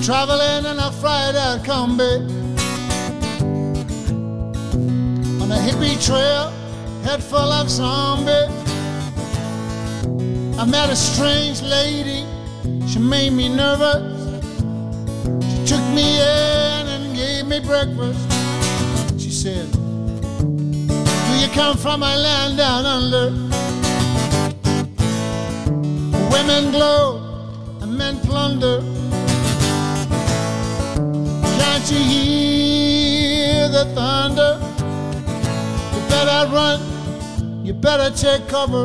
traveling in a Friday combi on a hippie trail, head full of zombies. I met a strange lady, she made me nervous. She took me in and gave me breakfast. She said, do you come from a land down under? Women glow and men plunder. Can't you hear the thunder? You better run, you better take cover.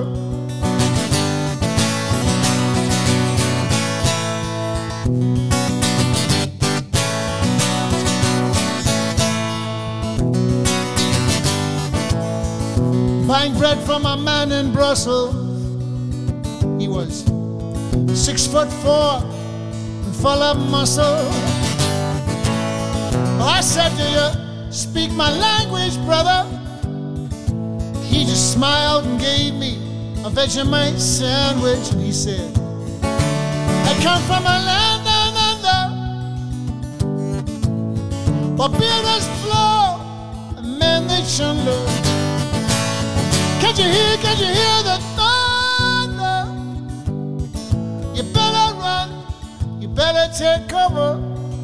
Buying bread from a man in Brussels. He was 6'4" and full of muscle. I said, do you speak my language, brother? He just smiled and gave me a Vegemite sandwich. And he said, I come from a land down under, but builders flow and men they chunder. Can't you hear the thunder? You better run, you better take cover.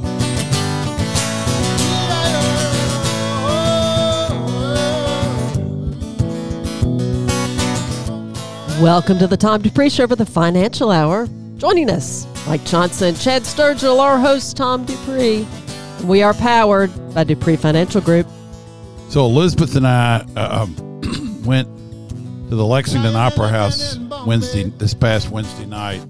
Welcome to the Tom Dupree Show for the Financial Hour. Joining us, Mike Johnson, Chad Sturgill, our host, Tom Dupree. We are powered by Dupree Financial Group. So Elizabeth and I went to the Lexington Opera House this past Wednesday night,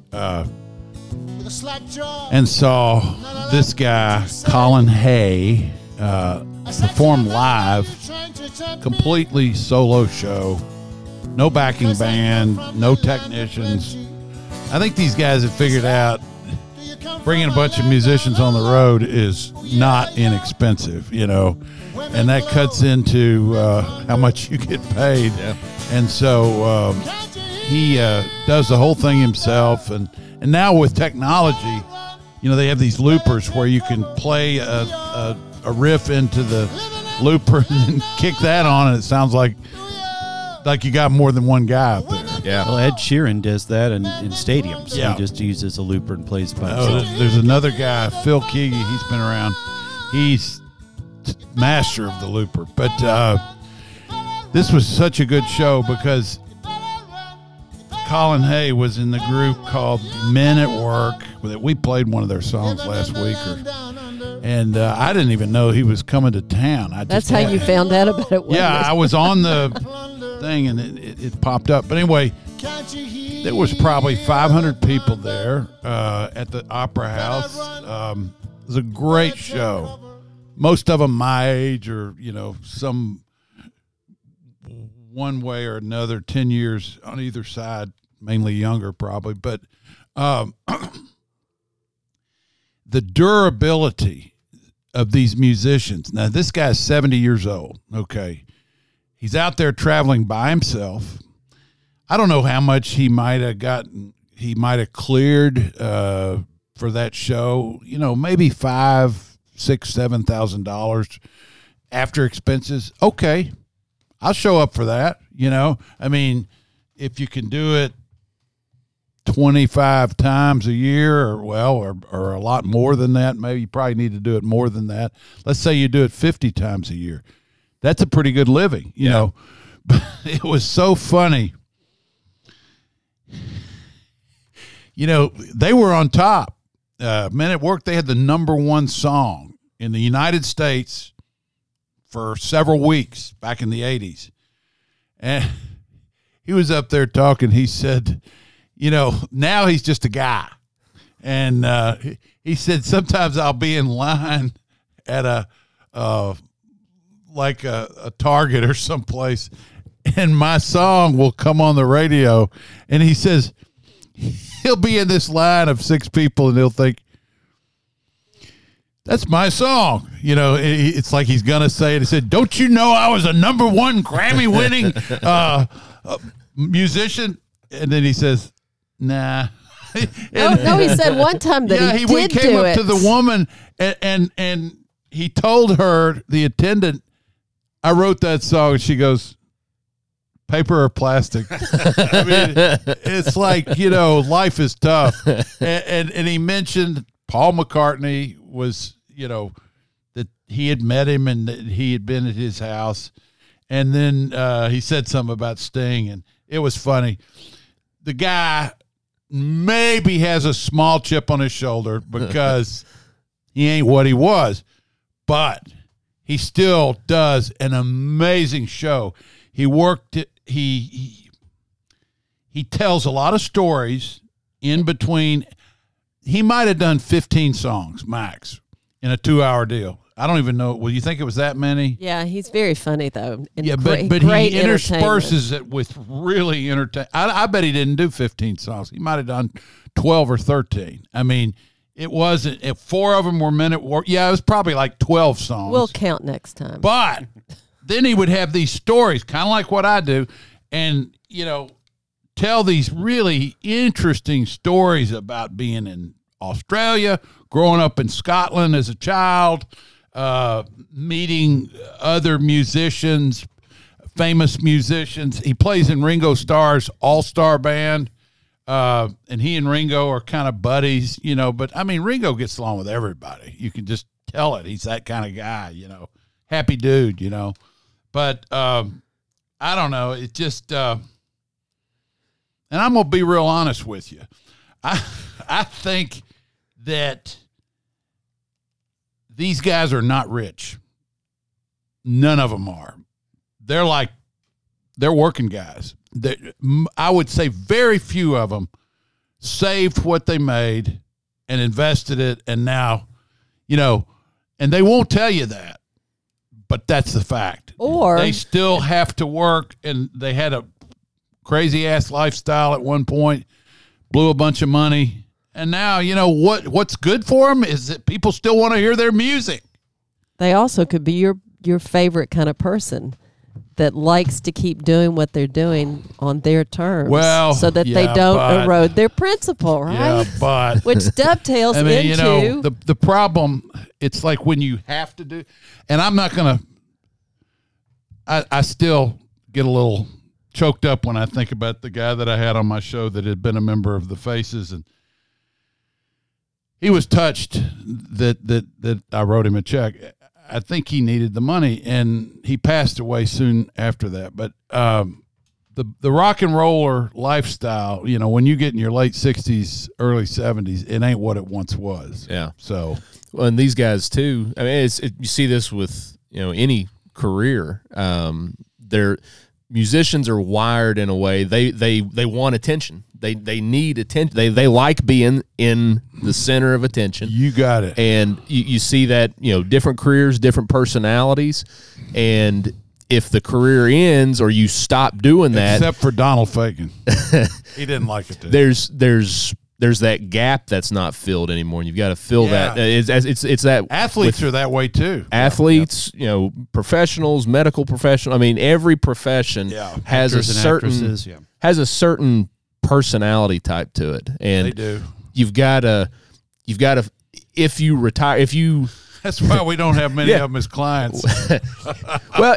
and saw this guy, Colin Hay, perform live, completely solo show. No backing band, no technicians. I think these guys have figured out bringing a bunch of musicians on the road is not inexpensive, you know, and that cuts into how much you get paid. Yeah. And so he does the whole thing himself. And now with technology, you know, they have these loopers where you can play a riff into the looper and kick that on, and it sounds like you got more than one guy up there. Yeah. Well, Ed Sheeran does that in stadiums. Yeah. He just uses a looper and plays by Oh, himself. there's another guy, Phil Keaggy. He's been around. He's master of the looper. But this was such a good show because Colin Hay was in the group called Men at Work. We played one of their songs last week, and I didn't even know he was coming to town. That's how you found out about it. Yeah, I was on the thing and it popped up. But anyway, there was probably 500 people there at the Opera House. It was a great show. Most of them my age, or you know, some one way or another, 10 years on either side, mainly younger probably. But the durability of these musicians. Now, this guy's 70 years old. Okay. He's out there traveling by himself. I don't know how much he might have gotten. He might have cleared for that show. You know, maybe $5,000, $6,000, $7,000 after expenses. Okay, I'll show up for that. You know, I mean, if you can do it 25 times a year, or a lot more than that, maybe you probably need to do it more than that. Let's say you do it 50 times a year. That's a pretty good living, you know. But it was so funny. You know, they were on top. Men at Work, they had the #1 song in the United States for several weeks back in the 80s. And he was up there talking. He said, you know, now he's just a guy. And he said, sometimes I'll be in line at a Target or someplace, and my song will come on the radio. And he says he'll be in this line of 6 people, and he'll think, that's my song. You know, it's like he's going to say it. He said, don't you know I was a #1 Grammy-winning musician? And then he says, nah. No, he said one time that he did came do up it. to the woman and he told her, the attendant, I wrote that song. And she goes, paper or plastic? I mean, it's like, life is tough. And he mentioned Paul McCartney was, that he had met him and that he had been at his house. And then he said something about Sting, and it was funny. The guy maybe has a small chip on his shoulder because he ain't what he was, but he still does an amazing show. He worked it. He tells a lot of stories in between. He might have done 15 songs max in a 2-hour deal. I don't even know. Well, you think it was that many? Yeah, he's very funny though. And Yeah, but great he intersperses it with really entertaining. I bet he didn't do 15 songs. He might have done 12 or 13. I mean, it wasn't. If 4 of them were minute. Yeah, it was probably like 12 songs. We'll count next time. But then he would have these stories, kind of like what I do, and tell these really interesting stories about being in Australia, growing up in Scotland as a child, meeting other musicians, famous musicians. He plays in Ringo Starr's all-star band, and he and Ringo are kind of buddies, But, I mean, Ringo gets along with everybody. You can just tell it. He's that kind of guy, Happy dude, But I don't know. It just and I'm going to be real honest with you. I think that these guys are not rich. None of them are. They're working guys. I would say very few of them saved what they made and invested it, and now, and they won't tell you that, but that's the fact. Or they still have to work, and they had a crazy-ass lifestyle at one point, blew a bunch of money. And now, what's good for them is that people still want to hear their music. they also could be your favorite kind of person that likes to keep doing what they're doing on their terms, well, so that they don't erode their principle, right? Yeah, but which dovetails into the problem. It's like when you have to do, and I'm not gonna. I still get a little choked up when I think about the guy that I had on my show that had been a member of the Faces, and he was touched that I wrote him a check. I think he needed the money, and he passed away soon after that. But the rock and roller lifestyle, when you get in your late 60s, early 70s, it ain't what it once was. Yeah. So, well, and these guys too. I mean, you see this with any career. Their musicians are wired in a way they want attention. They need attention. They like being in the center of attention. You got it. And you see that, different careers, different personalities. And if the career ends or you stop doing that. Except for Donald Fagen. He didn't like it. There's that gap that's not filled anymore. And you've got to fill that. It's that. Athletes are that way too. Athletes, professionals, medical professionals. I mean, every profession has a certain personality type to it, and they do. You've got to. If you retire, that's why we don't have many of them as clients. Well,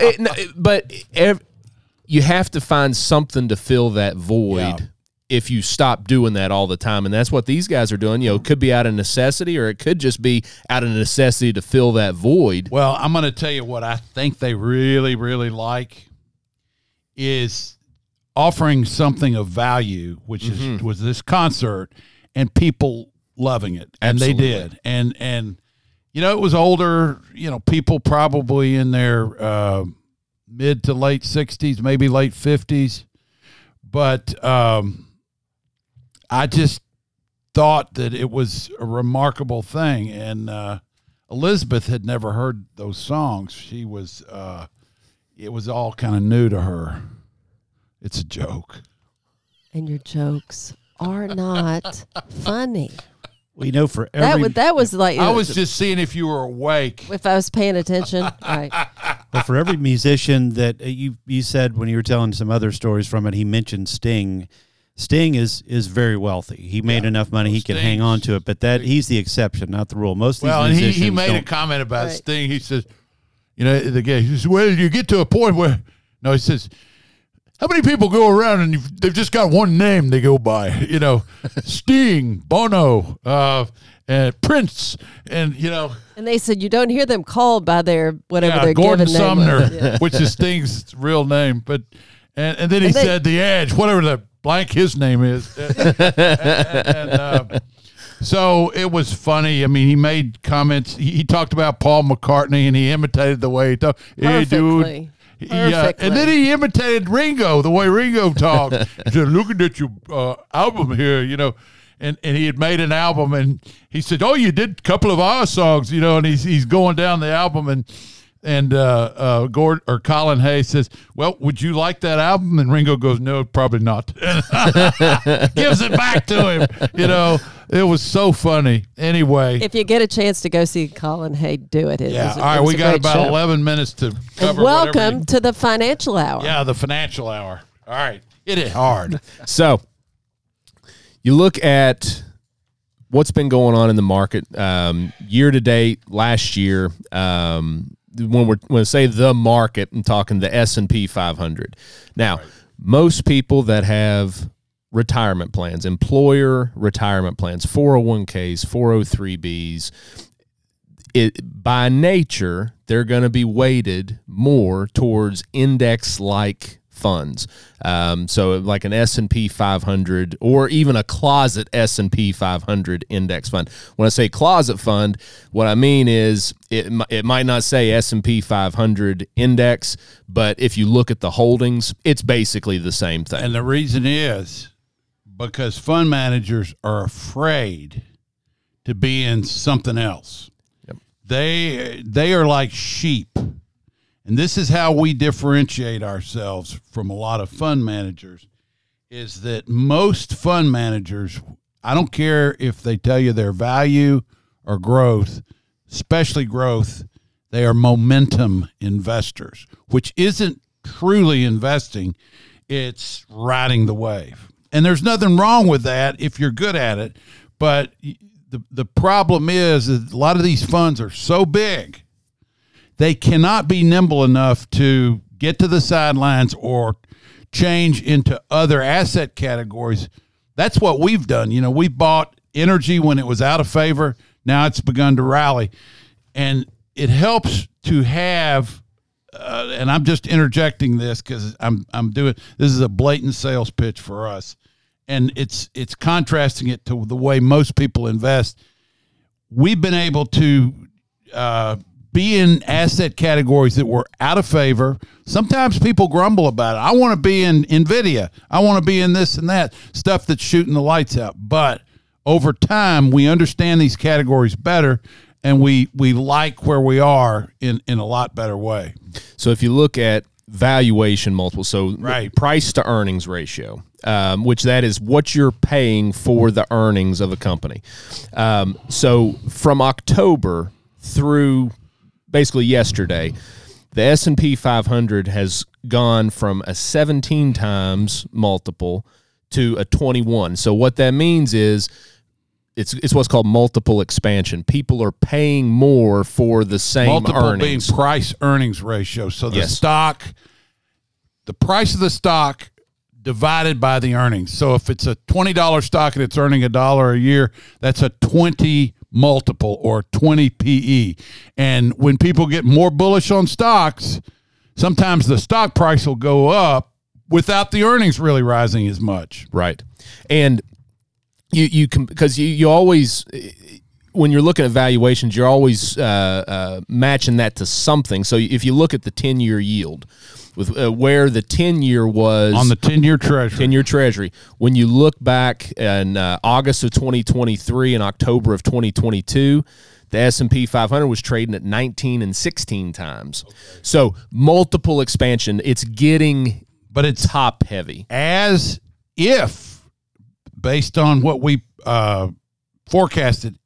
you have to find something to fill that void. Yeah. If you stop doing that all the time, and that's what these guys are doing. It could be out of necessity, or it could just be out of necessity to fill that void. Well, I'm going to tell you what I think they really, really like is offering something of value, which was this concert, and people loving it, and Absolutely. they did, and it was older, people probably in their mid to late 60s, maybe late 50s, but I just thought that it was a remarkable thing, and Elizabeth had never heard those songs. She was, it was all kind of new to her. It's a joke. and your jokes are not funny. Well, for every That was like I was just seeing if you were awake. if I was paying attention, right? for every musician that you said when you were telling some other stories from it, he mentioned Sting. Sting is very wealthy. He made enough money he can hang on to it, but he's the exception, not the rule. Most of these musicians he made a comment about Sting. He says, the guy, he says, well, you get to a point where, no, he says, how many people go around and they've just got one name they go by, Sting, Bono, and Prince, and And they said you don't hear them called by their whatever their Gordon given Sumner, name was. which is Sting's real name. But and then he said The Edge, whatever the blank his name is. So it was funny. I mean, he made comments. He talked about Paul McCartney, and he imitated the way he talked. Hey, dude. Yeah, and then he imitated Ringo, the way Ringo talked. He said, looking at your album here, and he had made an album, and he said, oh, you did a couple of our songs, and he's going down the album, and Gordon or Colin Hay says, well, would you like that album? And Ringo goes, no, probably not. Gives it back to him, It was so funny. Anyway. If you get a chance to go see Colin Hay do it. All right, we got about 11 minutes to cover. And welcome to the Financial Hour. Yeah, the Financial Hour. All right, hit it hard. So you look at what's been going on in the market year to date, last year. When we say the market, I'm talking the S&P 500. Now, most people that have retirement plans, employer retirement plans, 401ks, 403bs, by nature, they're going to be weighted more towards index-like funds. So like an S&P 500 or even a closet S&P 500 index fund. When I say closet fund, what I mean is it might not say S&P 500 index, but if you look at the holdings, it's basically the same thing. And the reason is because fund managers are afraid to be in something else. Yep. They are like sheep. And this is how we differentiate ourselves from a lot of fund managers, is that most fund managers, I don't care if they tell you their value or growth, especially growth, they are momentum investors, which isn't truly investing. It's riding the wave. And there's nothing wrong with that if you're good at it. But the problem is that a lot of these funds are so big, they cannot be nimble enough to get to the sidelines or change into other asset categories. That's what we've done. We bought energy when it was out of favor. Now it's begun to rally. And it helps to have, and I'm just interjecting this because this is a blatant sales pitch for us. And it's contrasting it to the way most people invest. We've been able to be in asset categories that were out of favor. Sometimes people grumble about it. I want to be in NVIDIA. I want to be in this and that, stuff that's shooting the lights out. But over time, we understand these categories better, and we like where we are in a lot better way. So if you look at valuation multiple, so price to earnings ratio, which that is what you're paying for the earnings of a company. So from October through basically yesterday, the S&P 500 has gone from a 17 times multiple to a 21. So what that means is it's what's called multiple expansion. People are paying more for the same multiple earnings. Being price earnings ratio. So the stock, the price of the stock divided by the earnings. So if it's a $20 stock and it's earning $1 a year, that's a 20 multiple or 20 PE. And when people get more bullish on stocks, sometimes the stock price will go up without the earnings really rising as much. Right. And you can, because you always, when you're looking at valuations, you're always matching that to something. So if you look at the 10-year yield, with where the 10-year was on the 10-year treasury. 10-year treasury. When you look back in August of 2023 and October of 2022, the S&P 500 was trading at 19 and 16 times. Okay. So multiple expansion. It's getting, but it's top heavy. As if, based on what we forecasted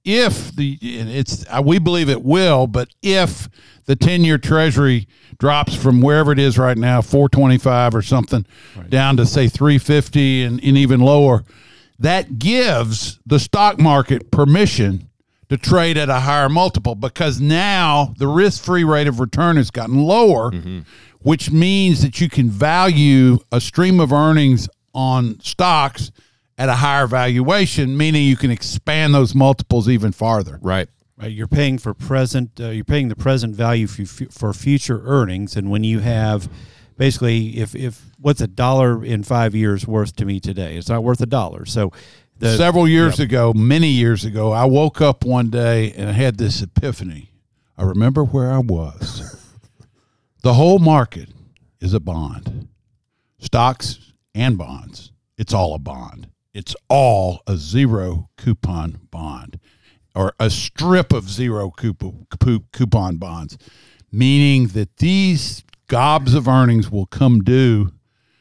we believe it will, but if the 10-year Treasury drops from wherever it is right now, 425 or something, down to say 350 and even lower, that gives the stock market permission to trade at a higher multiple, because now the risk-free rate of return has gotten lower, which means that you can value a stream of earnings on stocks at a higher valuation, meaning you can expand those multiples even farther. Right. You're paying for you're paying the present value for future earnings, and when you have basically, if what's $1 in 5 years worth to me today? It's not worth $1. So several years ago, many years ago, I woke up one day and I had this epiphany. I remember where I was. The whole market is a bond. Stocks and bonds. It's all a bond. It's all a zero coupon bond, or a strip of zero coupon bonds, meaning that these gobs of earnings will come due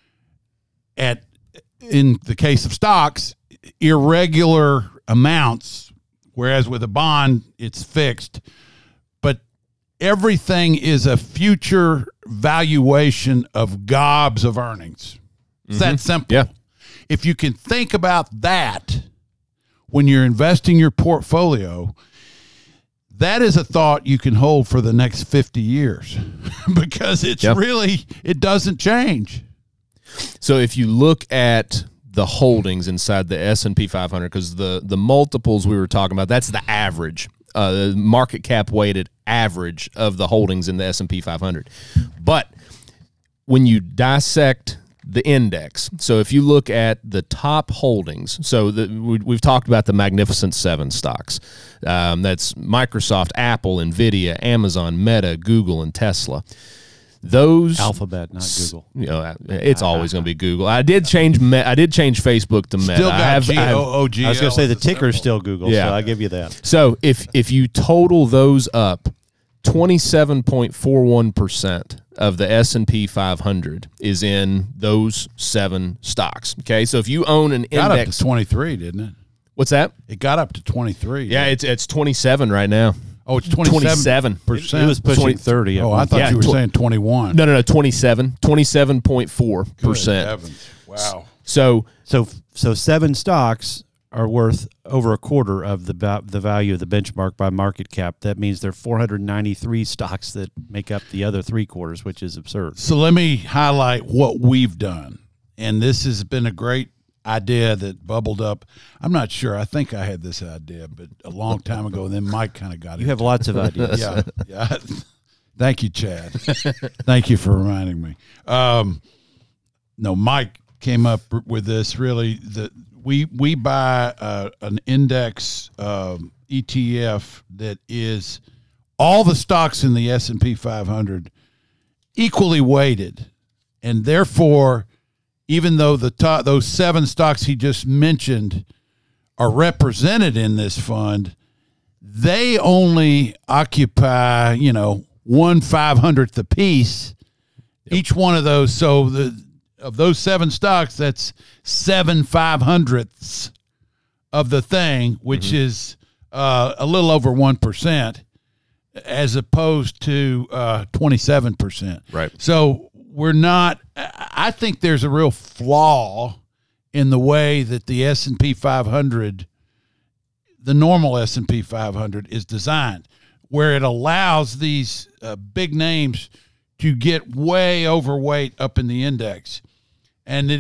at, in the case of stocks, irregular amounts, whereas with a bond, it's fixed. But everything is a future valuation of gobs of earnings. It's that simple. Yeah. If you can think about that when you're investing your portfolio, that is a thought you can hold for the next 50 years because it's really, it doesn't change. So if you look at the holdings inside the S&P 500, because the multiples we were talking about, that's the average, the market cap weighted average of the holdings in the S&P 500. But when you dissect the index, so if you look at the top holdings, so we've talked about the Magnificent Seven stocks. That's Microsoft, Apple, NVIDIA, Amazon, Meta, Google, and Tesla. Those Alphabet, not Google. You know, it's always going to be Google. I did change Facebook to Meta. Still got GOOGL. I was going to say the ticker is still Google, Yeah. so I'll give you that. So if you total those up, 27.41% of the S&P 500 is in those 7 stocks. Okay, so if you own an got index, up to 23, didn't it? What's that? It got up to 23. Yeah, it's 27 right now. Oh, it's 27%. It was pushing 30. Oh, I thought you were saying 21. No, 27. 27.4%. Good heavens. Wow. So 7 stocks are worth over a quarter of the value of the benchmark by market cap. That means there are 493 stocks that make up the other 3 quarters, which is absurd. So let me highlight what we've done. And this has been a great idea that bubbled up. I'm not sure. I think I had this idea, but a long time ago, and then Mike kind of got it. You have lots of ideas. Yeah. Thank you, Chad. Thank you for reminding me. No, Mike came up with this. Really, we buy an index ETF that is all the stocks in the S&P 500 equally weighted, and therefore, even though those 7 stocks he just mentioned are represented in this fund, they only occupy 1/500th apiece. Each one of those. So of those 7 stocks, that's 7/500ths of the thing, which is a little over 1%, as opposed to 27%. Right. So we're not. I think there's a real flaw in the way that the S&P 500, the normal S&P 500, is designed, where it allows these big names to get way overweight up in the index. And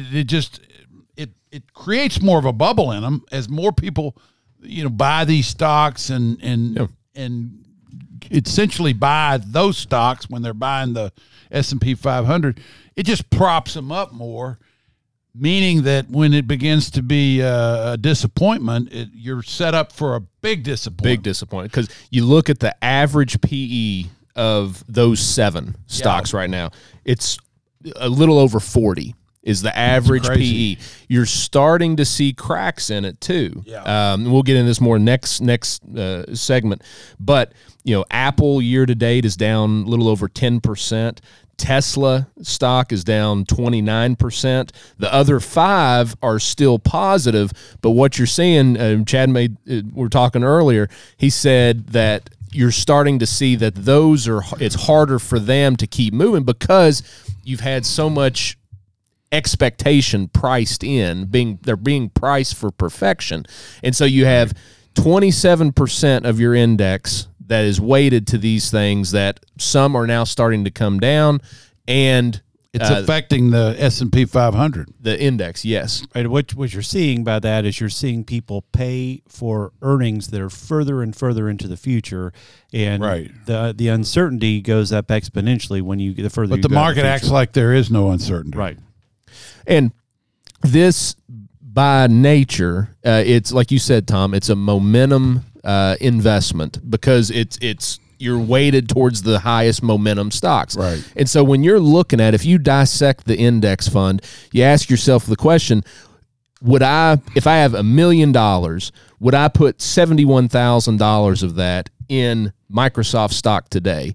it creates more of a bubble in them as more people, buy these stocks and essentially buy those stocks when they're buying the S&P 500. It just props them up more, meaning that when it begins to be a disappointment, you're set up for a big disappointment. Big disappointment, because you look at the average PE of those 7 stocks right now, it's a little over 40 is the average crazy. PE. You're starting to see cracks in it too. Yeah. We'll get into this more next segment. But, Apple year to date is down a little over 10%. Tesla stock is down 29%. The other 5 are still positive, but what you're seeing, Chad we were talking earlier, he said that you're starting to see that it's harder for them to keep moving because you've had so much expectation priced in, they're being priced for perfection. And so you have 27% of your index that is weighted to these things that some are now starting to come down, and it's affecting the S&P 500. The index, yes. Right. What you're seeing by that is you're seeing people pay for earnings that are further and further into the future, and the uncertainty goes up exponentially when you get the further. But the market acts like there is no uncertainty. Right. And this, by nature, it's like you said, Tom. It's a momentum investment because you're weighted towards the highest momentum stocks. Right. And so when you're looking at, if you dissect the index fund, you ask yourself the question, if I have $1 million, would I put $71,000 of that in Microsoft stock today?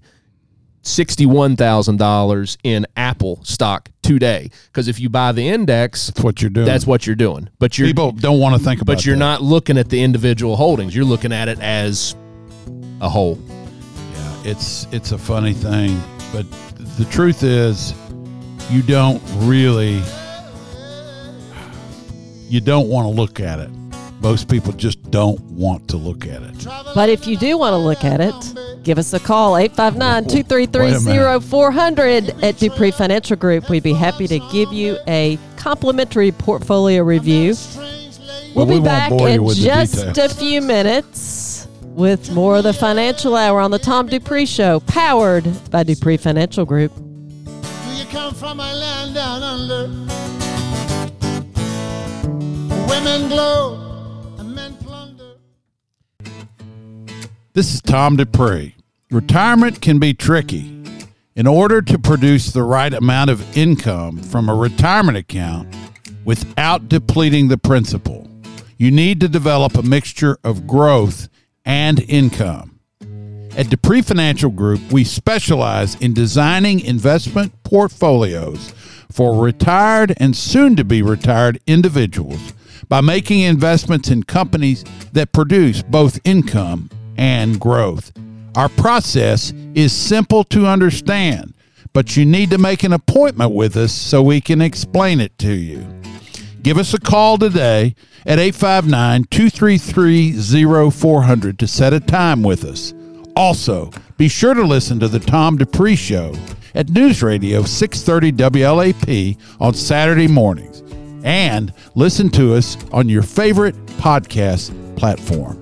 $61,000 in Apple stock today, because if you buy the index, that's what you're doing. That's what you're doing. But people don't want to think about. But you're not looking at the individual holdings. You're looking at it as a whole. Yeah, it's a funny thing, but the truth is, you don't want to look at it. Most people just don't want to look at it. But if you do want to look at it, give us a call, 859-233-0400 at Dupree Financial Group. We'd be happy to give you a complimentary portfolio review. We'll be back in just a few minutes with more of the Financial Hour on the Tom Dupree Show, powered by Dupree Financial Group. Do you come from a land down under? Women glow. This is Tom Dupree. Retirement can be tricky. In order to produce the right amount of income from a retirement account without depleting the principal, you need to develop a mixture of growth and income. At Dupree Financial Group, we specialize in designing investment portfolios for retired and soon-to-be retired individuals by making investments in companies that produce both income and growth. Our process is simple to understand, but you need to make an appointment with us so we can explain it to you. Give us a call today at 859-233-0400 to set a time with us. Also, be sure to listen to the Tom Dupree Show at News Radio 630 WLAP on Saturday mornings, and listen to us on your favorite podcast platform.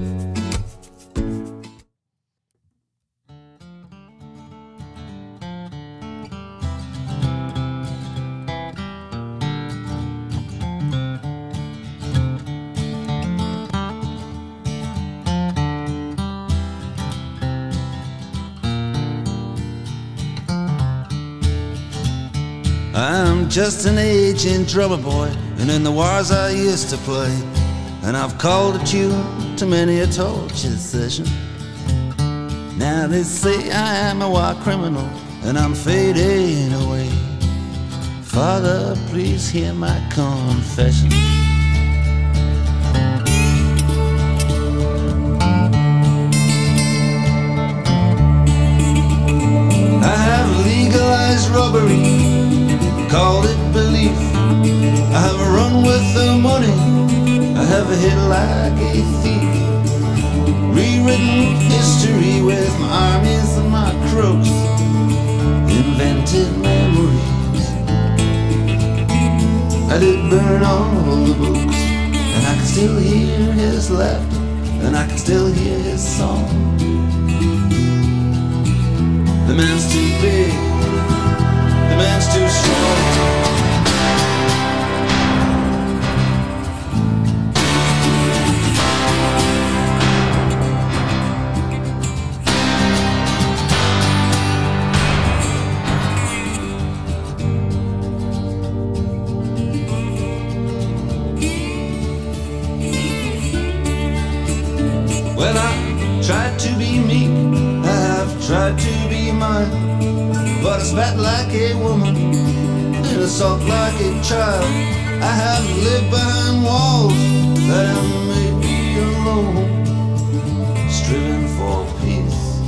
I'm just an aging drummer boy, and in the wars I used to play, and I've called a tune to many a torture session. Now they say I am a war criminal, and I'm fading away. Father, please hear my confession. I have legalized robbery, called it belief. I have run with the money, I have hit like a thief. Rewritten history with my armies and my crooks, invented memories. I did burn all the books, and I can still hear his laughter, and I can still hear his song. The man's too big, the man's too strong. tried to be mine, but I spat like a woman and assault like a child. I have lived behind walls that have made me alone, striven for peace,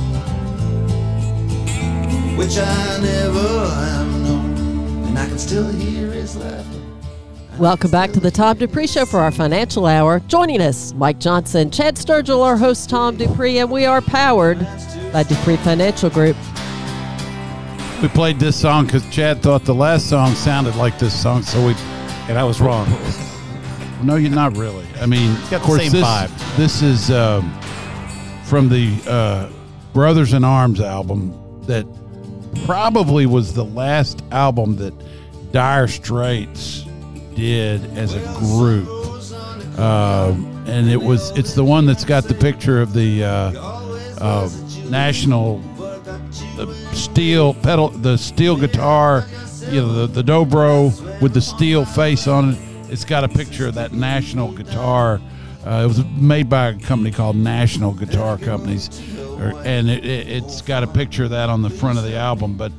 which I never have known, and I can still hear his laughter. Welcome back to the Tom Dupree Show for our financial hour. Joining us, Mike Johnson, Chad Sturgill, our host Tom Dupree, and we are powered by Dupree Financial Group. We played this song because Chad thought the last song sounded like this song, And I was wrong. No, you're not really. I mean, got of course, the same vibe. This is from the Brothers in Arms album that probably was the last album that Dire Straits did as a group, and it's the one that's got the picture of the national steel pedal, the steel guitar, the dobro with the steel face on it. It's got a picture of that National guitar. It was made by a company called National Guitar Companies, and it's got a picture of that on the front of the album. But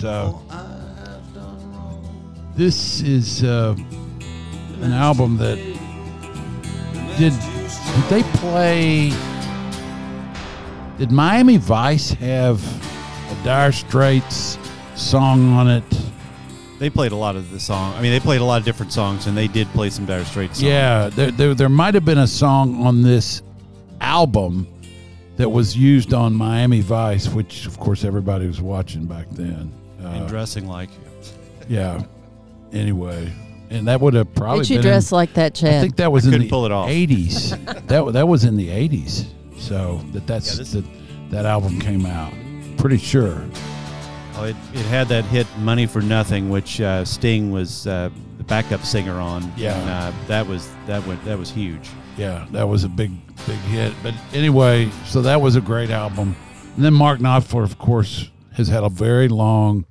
this is an album that did they play? Did Miami Vice have a Dire Straits song on it? They played a lot of the song. I mean, they played a lot of different songs, and they did play some Dire Straits songs. Yeah, there might have been a song on this album that was used on Miami Vice, which, of course, everybody was watching back then. And dressing like. Yeah. Anyway, and that would have probably Did you been dress like that, Chad? I think that was in the pull it off. 80s. that was in the 80s. So that album came out. Pretty sure. Oh, it had that hit "Money for Nothing," which Sting was the backup singer on. Yeah, and, that was huge. Yeah, that was a big hit. But anyway, so that was a great album. And then Mark Knopfler, of course, has had a very long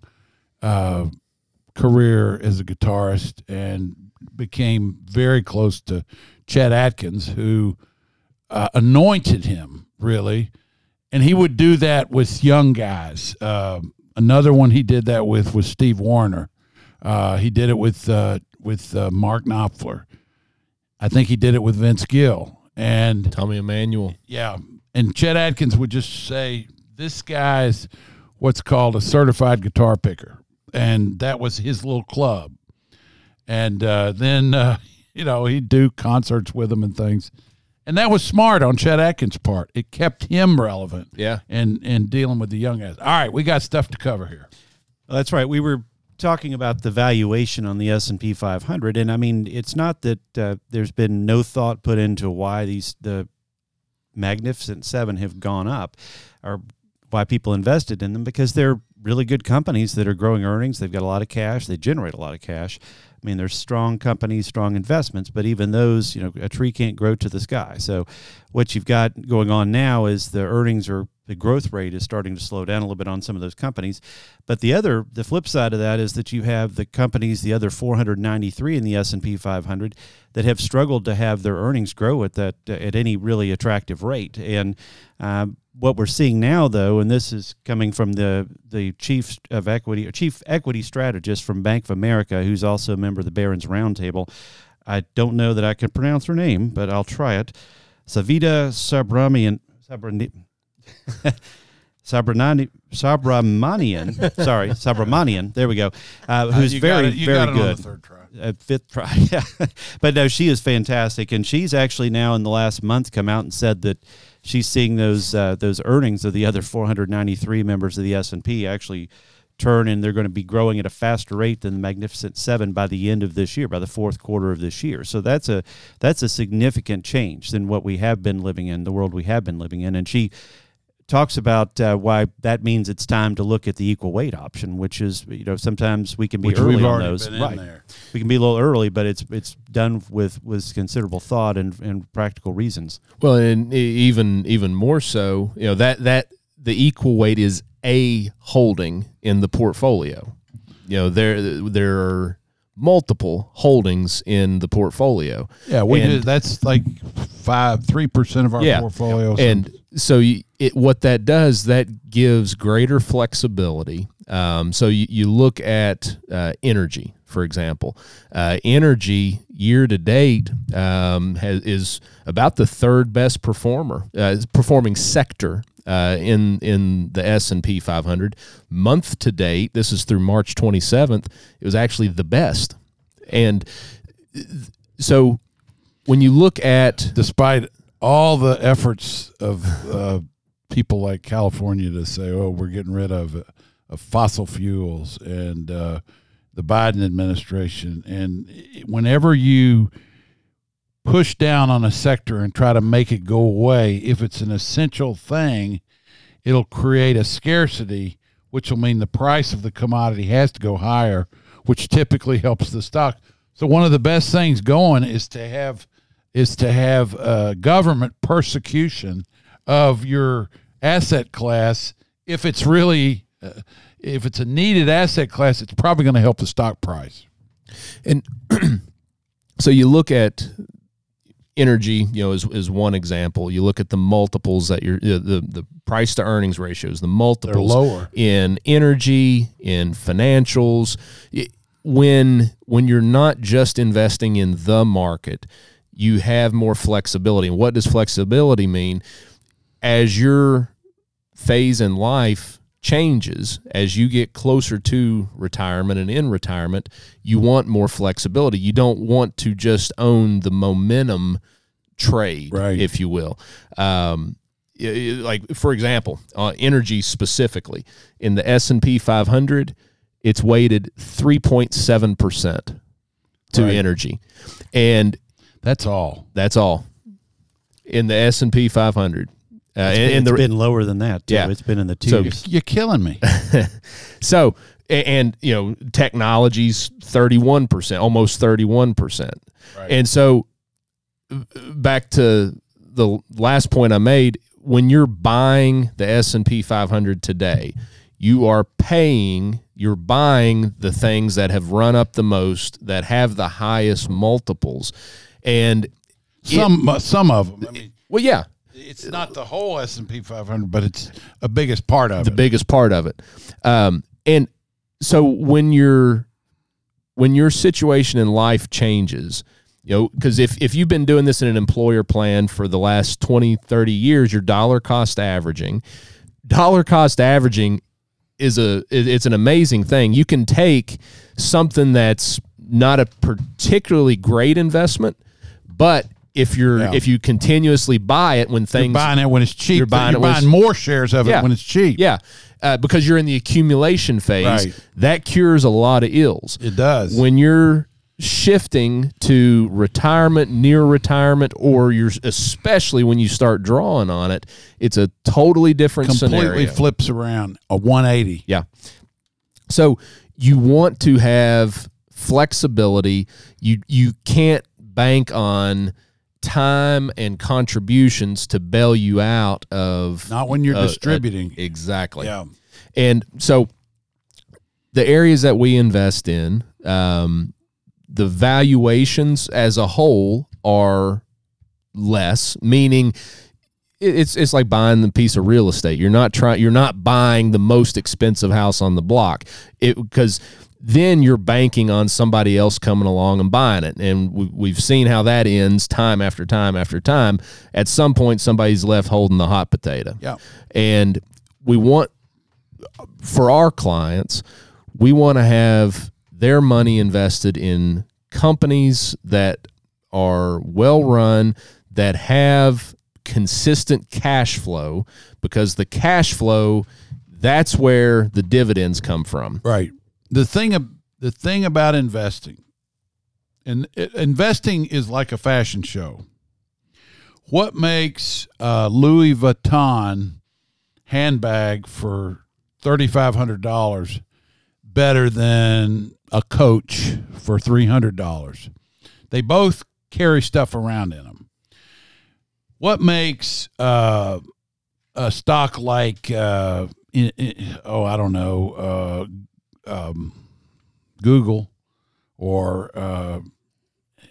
career as a guitarist and became very close to Chet Atkins, who anointed him, really. And he would do that with young guys. Another one he did that with was Steve Wariner. He did it with Mark Knopfler. I think he did it with Vince Gill and Tommy Emmanuel. Yeah, and Chet Atkins would just say, "This guy's what's called a certified guitar picker," and that was his little club. And then he'd do concerts with him and things. And that was smart on Chet Atkins' part. It kept him relevant. Yeah. And dealing with the young guys. All right, we got stuff to cover here. Well, that's right. We were talking about the valuation on the S&P 500, and I mean, it's not that there's been no thought put into why the Magnificent Seven have gone up, or why people invested in them, because they're really good companies that are growing earnings. They've got a lot of cash. They generate a lot of cash. I mean, there's strong companies, strong investments, but even those, a tree can't grow to the sky. So what you've got going on now is the growth rate is starting to slow down a little bit on some of those companies. But the flip side of that is that you have the companies, the other 493 in the S&P 500, that have struggled to have their earnings grow at any really attractive rate. And what we're seeing now, though, and this is coming from the chief equity strategist from Bank of America, who's also a member of the Barron's Roundtable. I don't know that I can pronounce her name, but I'll try it. Savita Subramanian. There we go. Who's very good. On the third try. Fifth try. Yeah. But no, she is fantastic, and she's actually now in the last month come out and said that she's seeing those earnings of the other 493 members of the S&P actually turn, and they're going to be growing at a faster rate than the Magnificent Seven by the end of this year, by the fourth quarter of this year. So that's a significant change than what we have been living in, the world we have been living in. And she talks about why that means it's time to look at the equal weight option, which is, sometimes we can be early on those. Right. We can be a little early, but it's done with considerable thought and practical reasons. Well, and even more so, that the equal weight is a holding in the portfolio. There are multiple holdings in the portfolio. Yeah, that's like 3% of our portfolio. And so what that does, that gives greater flexibility. So you look at energy, for example. Energy year to date is about the third best performing sector in the S&P 500. Month to date, this is through March 27th, it was actually the best. And so when you look at, despite all the efforts of people like California to say, "Oh, we're getting rid of fossil fuels," and the Biden administration, and whenever you push down on a sector and try to make it go away, if it's an essential thing, it'll create a scarcity, which will mean the price of the commodity has to go higher, which typically helps the stock. So one of the best things going is to have government persecution of your asset class. If it's really if it's a needed asset class, it's probably going to help the stock price. And so you look at energy, as one example. You look at the multiples that the price to earnings ratios, the multiples. They're lower in energy, in financials. When you're not just investing in the market, you have more flexibility. And what does flexibility mean? As your phase in life changes, as you get closer to retirement and in retirement, you want more flexibility. You don't want to just own the momentum trade, right, if you will. Like, for example, energy specifically, in the S&P 500, it's weighted 3.7% to right, energy. And that's all. In the S&P 500. It's been lower than that, too. Yeah. It's been in the twos. So you're killing me. So, and technology's 31%, almost 31%. Right. And so back to the last point I made, when you're buying the S&P 500 today, you're buying the things that have run up the most, that have the highest multiples. And some of them. I mean, well, yeah. It's not the whole S&P 500, but it's a biggest part of it. The biggest part of it. And so when your situation in life changes, because if you've been doing this in an employer plan for the last 20, 30 years, your dollar cost averaging it's an amazing thing. You can take something that's not a particularly great investment, but if you continuously buy it when things, you're buying it when it's cheap, you're buying more shares of it when it's cheap. Yeah, because you're in the accumulation phase. Right. That cures a lot of ills. It does. When you're shifting to retirement, near retirement, or especially when you start drawing on it, it's a totally different scenario. Completely flips around, a 180. Yeah. So you want to have flexibility. You can't bank on time and contributions to bail you out of. Not when you're distributing. Exactly. Yeah. And so the areas that we invest in, the valuations as a whole are less, meaning it's like buying the piece of real estate. You're not buying the most expensive house on the block, because then you're banking on somebody else coming along and buying it. And we've seen how that ends time after time after time. At some point, somebody's left holding the hot potato. Yeah. And we want, for our clients, we want to have their money invested in companies that are well run, that have consistent cash flow, because the cash flow, that's where the dividends come from. Right. The thing about investing, and investing is like a fashion show. What makes a Louis Vuitton handbag for $3,500 better than a Coach for $300? They both carry stuff around in them. What makes a stock like I don't know, Google or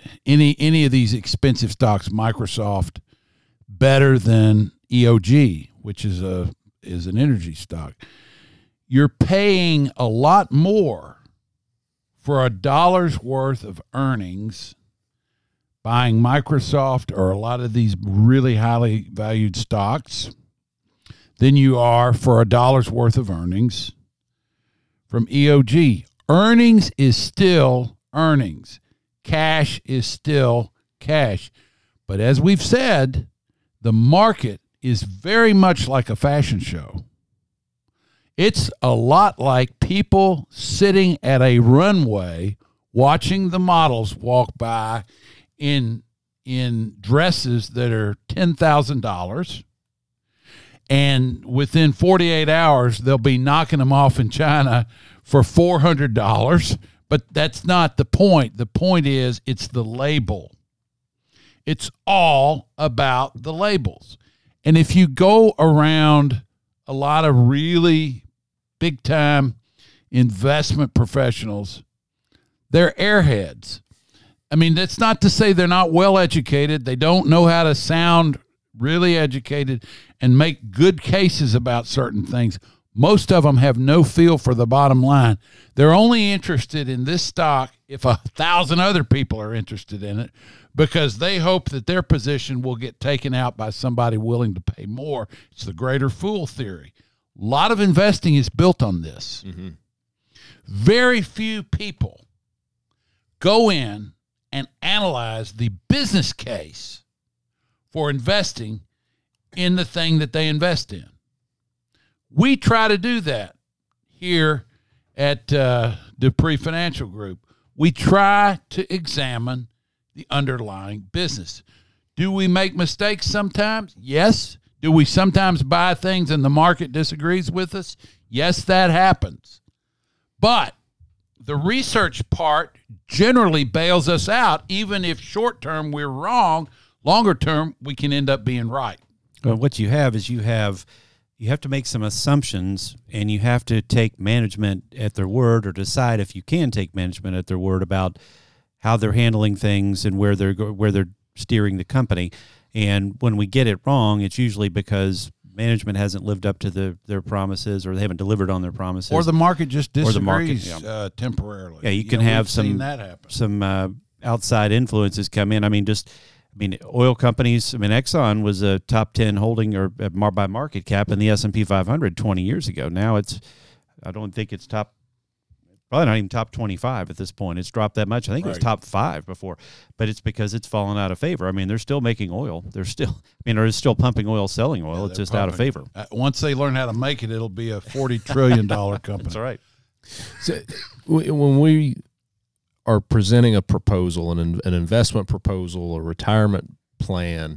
any of these expensive stocks, Microsoft, better than EOG? which is an energy stock, you're paying a lot more for $1 worth of earnings buying Microsoft or a lot of these really highly valued stocks than you are for $1 worth of earnings from EOG. Earnings is still earnings. Cash is still cash. But as we've said, the market is very much like a fashion show. It's a lot like people sitting at a runway watching the models walk by in dresses that are $10,000, and within 48 hours they'll be knocking them off in China for $400. But that's not the point. The point is it's the label. It's all about the labels. And if you go around a lot of really big-time investment professionals, they're airheads. I mean, that's not to say they're not well-educated. They don't know how to sound really educated and make good cases about certain things. Most of them have no feel for the bottom line. They're only interested in this stock if 1,000 other people are interested in it, because they hope that their position will get taken out by somebody willing to pay more. It's the greater fool theory. A lot of investing is built on this. Mm-hmm. Very few people go in and analyze the business case for investing in the thing that they invest in. We try to do that here at Dupree Financial Group. We try to examine the underlying business. Do we make mistakes sometimes? Yes. Do we sometimes buy things and the market disagrees with us? Yes, that happens. But the research part generally bails us out. Even if short term we're wrong, longer term we can end up being right. Well, what you have is you have to make some assumptions, and you have to take management at their word, or decide if you can take management at their word about how they're handling things and where they're steering the company. And when we get it wrong, it's usually because management hasn't lived up to their promises, or they haven't delivered on their promises, or the market just disagrees temporarily. Yeah, you can have some outside influences come in. I mean, oil companies. I mean, Exxon was a top 10 holding or by market cap in the S&P 500 20 years ago. Now I don't think it's probably not even top 25 at this point. It's dropped that much. I think it was top 5 before, but it's because it's fallen out of favor. I mean, they're still making oil. They're still pumping oil, selling oil. It's just out of favor. Once they learn how to make it, it'll be a $40 trillion company. That's right. So when we are presenting a proposal, an investment proposal, a retirement plan,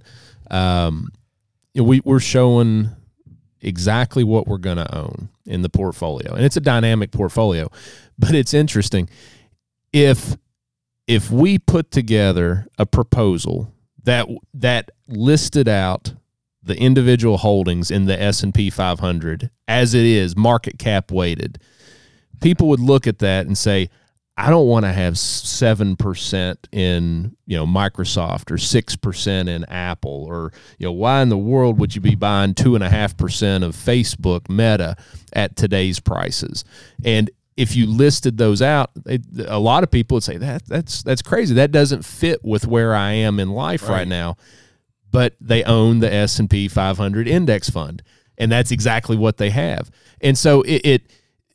we're showing exactly what we're going to own in the portfolio, and it's a dynamic portfolio. But it's interesting, if we put together a proposal that listed out the individual holdings in the S&P 500 as it is, market cap weighted, people would look at that and say, I don't want to have 7% in Microsoft or 6% in Apple, or why in the world would you be buying 2.5% of Facebook, Meta, at today's prices? And if you listed those out, a lot of people would say that's crazy. That doesn't fit with where I am in life right now. But they own the S&P 500 index fund, and that's exactly what they have. And so it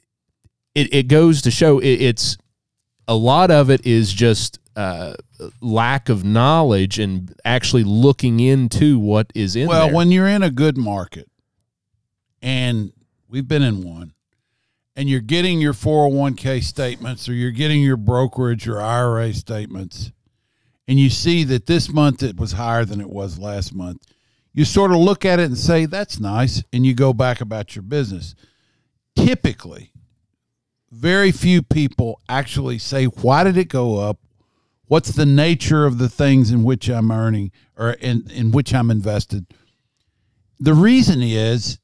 goes to show it's. A lot of it is just lack of knowledge and actually looking into what is in there. Well, when you're in a good market, and we've been in one, and you're getting your 401k statements, or you're getting your brokerage or IRA statements, and you see that this month it was higher than it was last month, you sort of look at it and say, that's nice, and you go back about your business. Typically, very few people actually say, why did it go up? What's the nature of the things in which I'm earning, or in which I'm invested? The reason is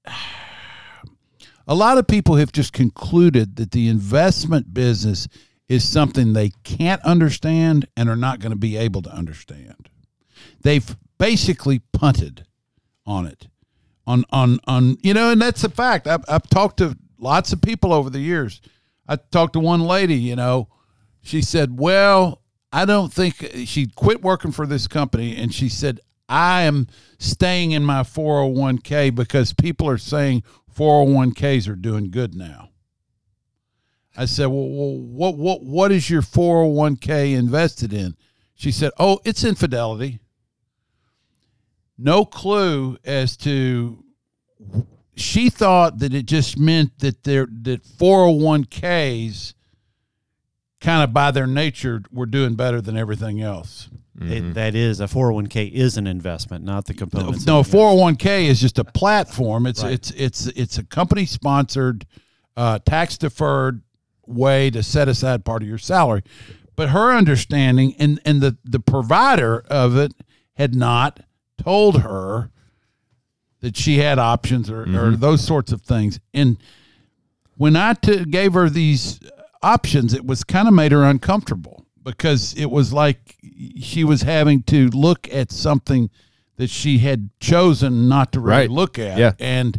a lot of people have just concluded that the investment business is something they can't understand and are not going to be able to understand. They've basically punted on it. on and that's a fact. I've talked to lots of people over the years. I talked to one lady, she said, well, I don't think she quit working for this company. And she said, I am staying in my 401k because people are saying 401ks are doing good now. I said, well, what is your 401k invested in? She said, oh, it's Infidelity. No clue as to, she thought that it just meant that that 401ks kind of by their nature were doing better than everything else. That is, a 401k is an investment, not the components. No, 401k is just a platform. It's it's a company sponsored, tax deferred way to set aside part of your salary. But her understanding and the provider of it had not told her that she had options or those sorts of things. And when I gave her these options, it was kind of made her uncomfortable because it was like she was having to look at something that she had chosen not to really look at. Yeah. And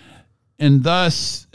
thus,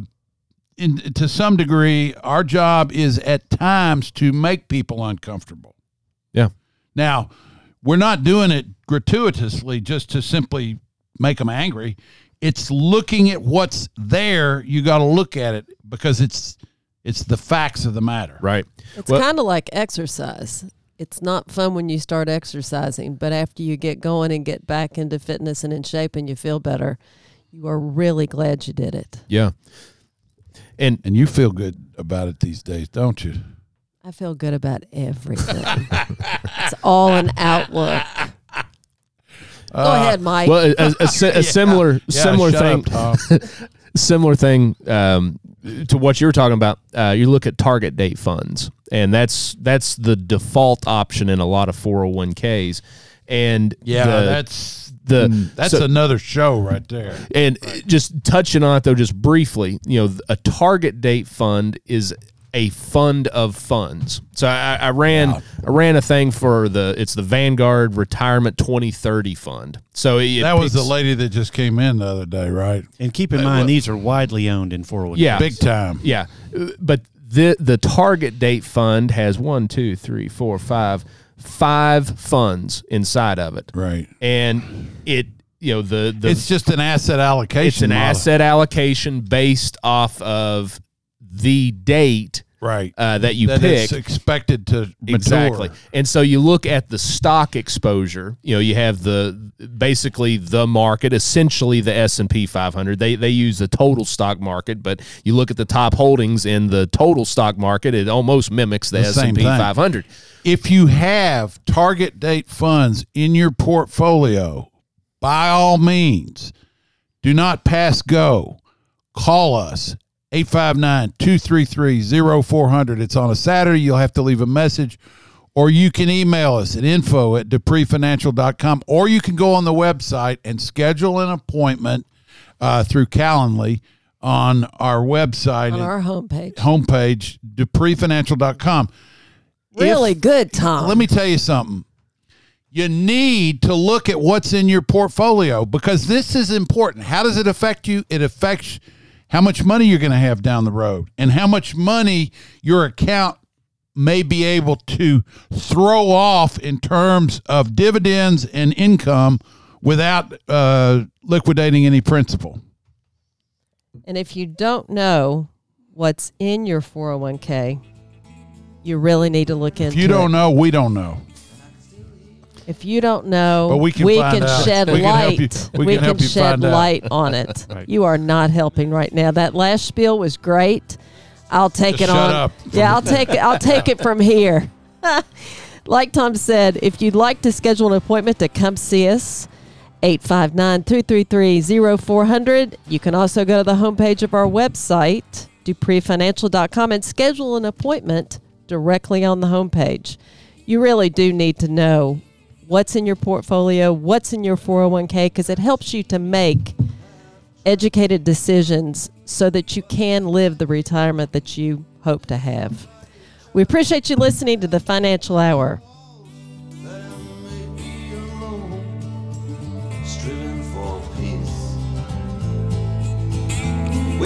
to some degree, our job is at times to make people uncomfortable. Yeah. Now, we're not doing it gratuitously just to simply make them angry. It's looking at what's there. You got to look at it because it's the facts of the matter. Right. It's kind of like exercise. It's not fun when you start exercising, but after you get going and get back into fitness and in shape and you feel better, you are really glad you did it. Yeah. And you feel good about it these days, don't you? I feel good about everything. It's all an outlook. Go ahead, Mike. Well, a similar thing. Up, Similar thing to what you were talking about. You look at target date funds, and that's the default option in a lot of 401ks. And that's another show right there. And just touching on it though, just briefly, a target date fund is a fund of funds. So I ran a thing for it's the Vanguard Retirement 2030 Fund. So that was the lady that just came in the other day, right? And keep in mind, these are widely owned in 401k. Yeah, big time. Yeah, but the target date fund has 5 funds inside of it. Right. And it's just an asset allocation. It's an asset allocation based off of the date that you pick. It's expected to mature. Exactly. And so you look at the stock exposure. You have basically the market, essentially the S&P 500. They use the total stock market, but you look at the top holdings in the total stock market, it almost mimics the S&P 500. If you have target date funds in your portfolio, by all means, do not pass go. Call us. 859-233-0400. It's on a Saturday. You'll have to leave a message, or you can email us at info@dupreefinancial.com, or you can go on the website and schedule an appointment through Calendly on our website. On our homepage. dupreefinancial.com. Really good, Tom. Let me tell you something. You need to look at what's in your portfolio because this is important. How does it affect you? It affects how much money you're going to have down the road and how much money your account may be able to throw off in terms of dividends and income without liquidating any principal. And if you don't know what's in your 401k, you really need to look into it. If you don't know, we don't know. If you don't know, but we can shed light. We can shed light on it. Right. You are not helping right now. That last spiel was great. I'll take it shut on. Up. Yeah, I'll take it from here. Like Tom said, if you'd like to schedule an appointment to come see us, 859-233-0400. You can also go to the homepage of our website, dupreefinancial.com, and schedule an appointment directly on the homepage. You really do need to know what's in your portfolio, what's in your 401k, because it helps you to make educated decisions so that you can live the retirement that you hope to have. We appreciate you listening to the Financial Hour. Striving for peace.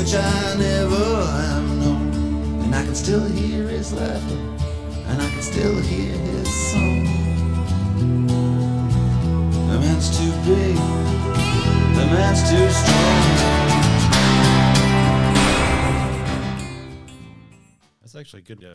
which I never have known. And I can still hear his laughter, and I can still hear his song. The man's too big, the man's too strong. That's actually good.